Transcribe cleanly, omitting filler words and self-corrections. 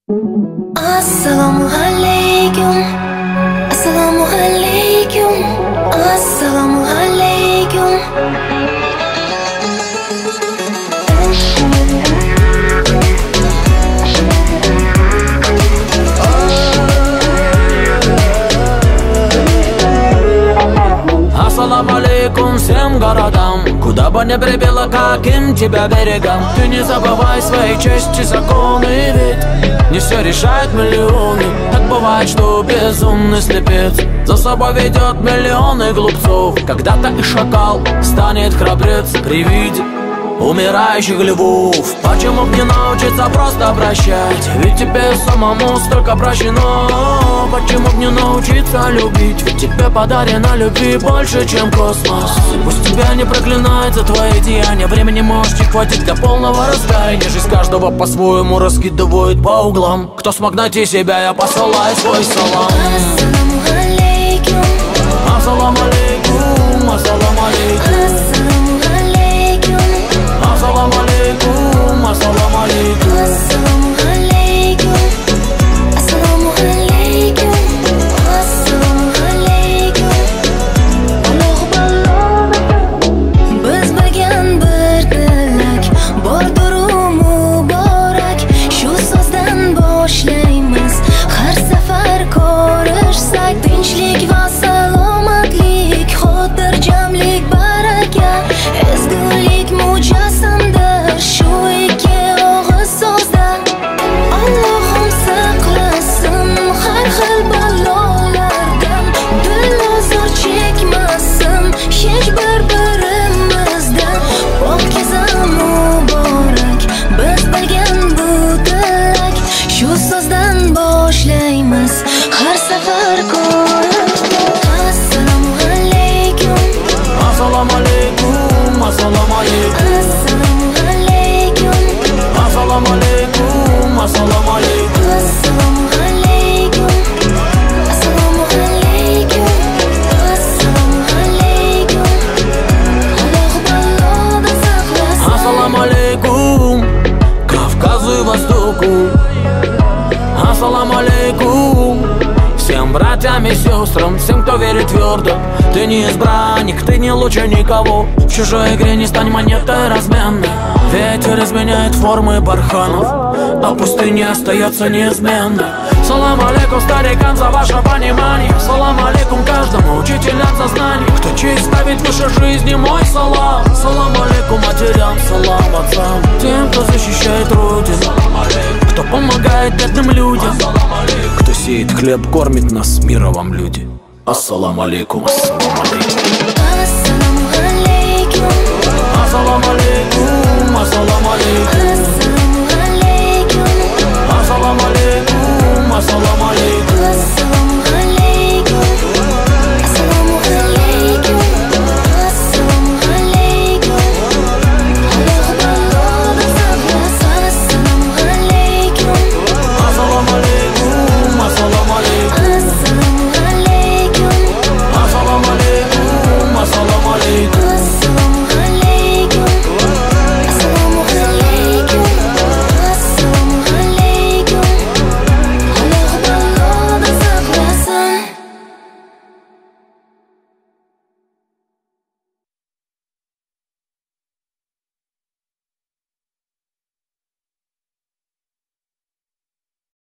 Assalomu alaykum, assalomu alaykum, assalomu alaykum. Ассаламу алейкум всем городам, куда бы ни прибило, каким тебя берегам. Ты не забывай своей чести, законы, ведь не все решают миллионы. Так бывает, что безумный слепец за собой ведет миллионы глупцов. Когда-то и шакал станет храбрец при виде умирающих львов. Почему б не научиться просто прощать? Ведь тебе самому столько прощено. Почему б не научиться любить? Ведь тебе подарено любви больше, чем космос. Пусть тебя не проклинает за твои деяния, времени может не хватить для полного раскаяния. Жизнь каждого по-своему раскидывает по углам. Кто смог найти себя, я посылаю свой салам. Assalomu alaykum, Ассаламу алейкум, ассаламу алейкум, assalomu alaykum, ассаламу алейкум, ассаламу алейкум. assalomu alaykum, assalomu alaykum. Biz bilgan bir tilak bordir muborak. Shu so'zdan boshlaymiz har safar ko'rishsak. Tinchlik va salomatlik, xotirjamlik, baraka, ezgulik mujassamdir shu ikki og'iz so'zda. Allohim saqlasin har xil balolardan, dil ozor chekmasin hech bir-birimizdan. Pokiza muborak biz bilgan bu tilak, shu so'zdan boshlaymiz har safar ko'rishsak. Assalomu alaykum, Ассаламу алейкум, ассаламу алейкум, assalomu alaykum, ассаламу алейкум, ассаламу алейкум. assalomu alaykum, assalomu alaykum. Alloh balodan saqlasin. Ассаламу алейкум, Кавказу и Востоку. Ассаламу алейкум всем братьям и сестрам, всем, кто верит твердо. Ты не избранник, ты не лучше никого. В чужой игре не стань монетой разменной. Ветер изменяет формы барханов, а пустыня остается неизменной. Салам алейкум старикам за ваше понимание. Салам алейкум каждому учителям сознания. Кто честь ставит выше жизни, мой салам. Салам алейкум матерям, салам отцам, тем, кто защищает родину, кто помогает бедным людям, кто сеет хлеб, кормит нас, мира вам, люди. Ассаламу алейкум, ассаламу алейкум, Assalomu alaykum, ассаламу алейкум, ассаламу алейкум,